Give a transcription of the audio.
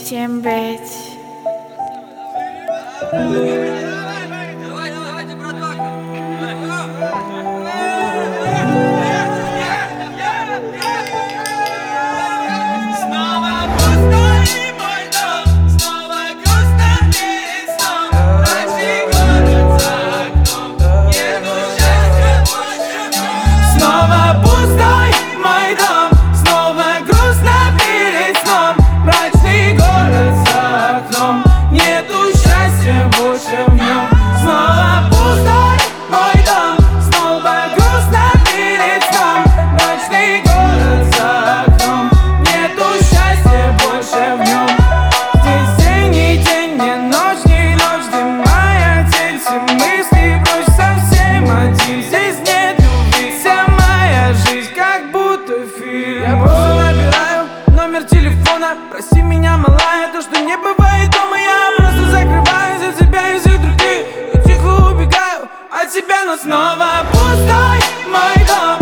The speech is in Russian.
всем быть. Давайте, братва! Снова пустой мой дом, снова грустно перед сном. Ночный город за окном, нету счастья больше в нем. Снова пустой мой дом, снова грустно перед сном. Мрачный город за окном, нету счастья больше в нем. Снова пустой мой дом, снова грустно перед сном. Мрачный город за окном, нету счастья больше в нем. Здесь день не день, не ночь, ты моя тень. Все мысли прочь, совсем один. Здесь нет любви, вся моя жизнь как будто фильм. Я просто набираю номер телефона. Прости меня, малая, то, что не бывает дома. Я просто закрываюсь за тебя и всех других. И тихо убегаю от тебя, но снова пустой мой дом.